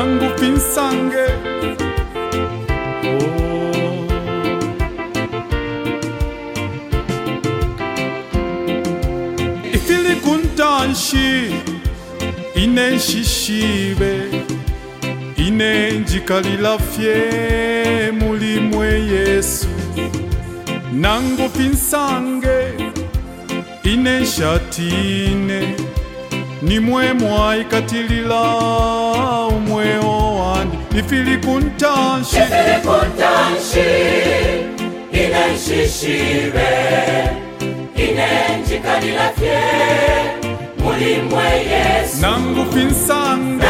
nangu pinsange ifili kuntanshi ine shishibe ine njikalila fye mulimwe Yesu nangu pinsange ine shatine nimwe mwaikatilila umweo wandi ifili kuntanshi ine shishibe ine njikalila fye mulimwe Yesu nangu pinsange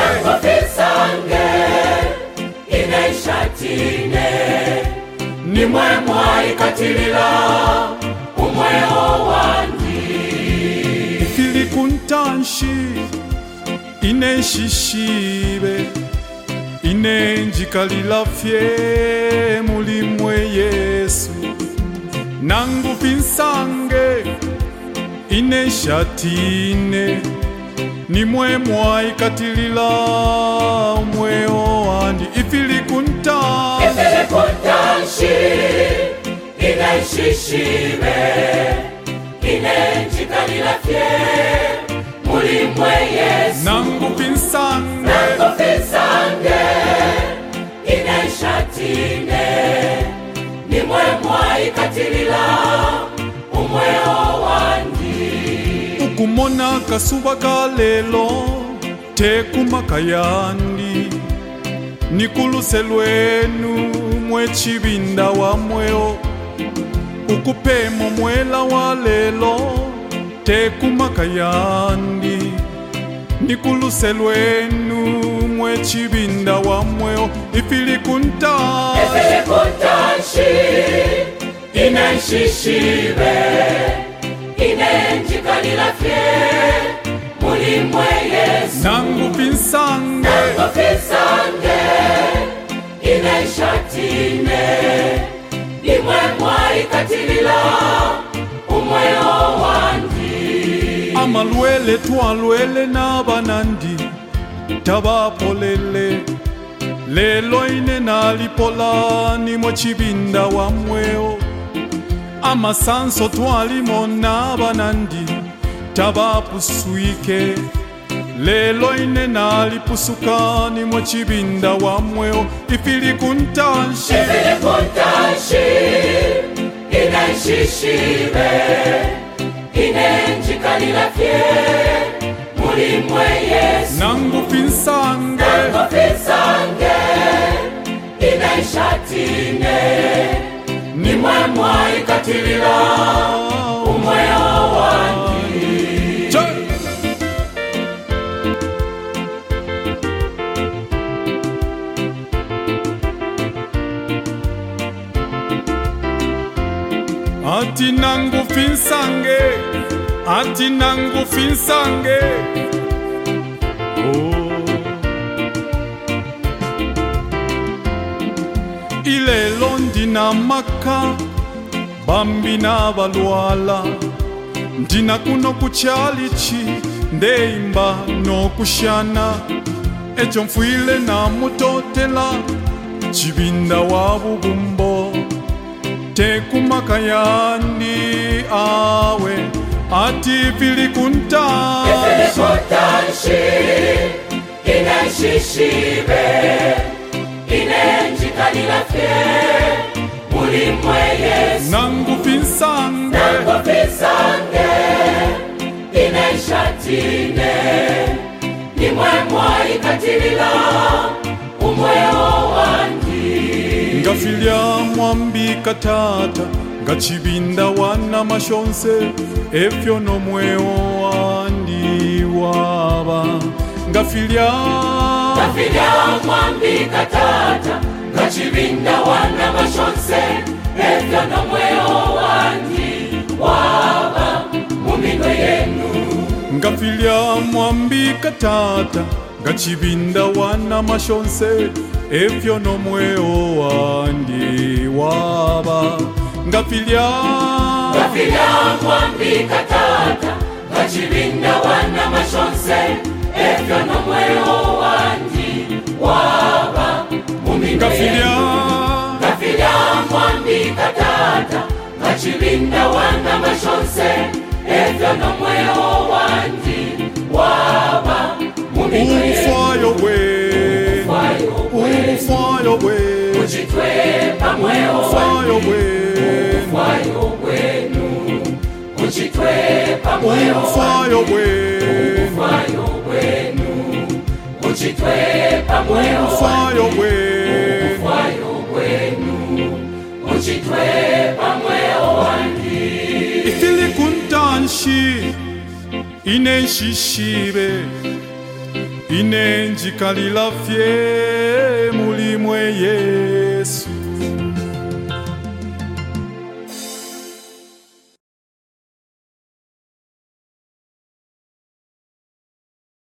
ine shatine nimwe mwaikatilila umweo wandi ifili kuntanshi ine shishibe ine njikalila fye mulimwe Yesu nangu pinsange ine shatine nimwe mwaikatilila umweo wandi ifili kuntanshi ine shishibe ine njikalila fye mulimwe Yesu nangu pinsange ine shatine nimwe mwaikatilila umweo wandi ukumona kasuba kalelo tekumaka yandi nikuluse lwenu mwechibinda wa mweo ukupemo mwela wa lelo tekumaka yandi nikuluse lwenu mwechibinda wa mweo ifili kuntanshi ine shishibe ine njikalila fye mulimwe Yesu nangu pinsange ine shatine nimwe mwaikatilila umweo wandi amalwele twalwele nabanandi tabapolele lelo ine nalipola nimwe chibinda wa mweo amasanso twalimo nabanandi tabapuswike lelo ine nalipusuka nimwe chibinda wa mweo ifili kuntanshi ine shishibe ine njikalila fye mulimwe Yesu nangu pinsange ine shatine nimwe mwaikatilila umweo wandi ati nangu pinsange ilelo ndina maka bambi na balwala ndina kuno kuchalichi ndeimba no kushana echo mfuile na mutotela chibinda wa bugumbo tekumaka yandi awe ati fili kuntanshi ine shishibe ine njikalila fye mulimwe Yesu nangu pinsange ine shatine nimwe mwaikatilila umweo wandi ngafilya mwambika tata ngachibinda wana mashonse efyo no mweo wandi waba ngafilya mwambika tata ngachibinda wana mashonse efyo no mweo wandi waba muminwe yenu ngafilya mwambika tata ngachibinda wana mashonse efyo no mweo wandi waba ngafilya mwambika tata ngachibinda wana mashonse efyo no mweo wandi waba ngachibinda wana mashonse efyo nomweo wandi waba muminwe Ufayo wenu Ufayo wenu uchitwe pamweo Ufayo wenu Ufayo wenu uchitwe pamweo Ufayo wenu Ufayo wenu uchitwe pamweo Ufayo wenu Ufayo wenu uchitwe pamweo wandi Ifili kuntanshi Inenshishibe Inenjikalila fye mulimwe ye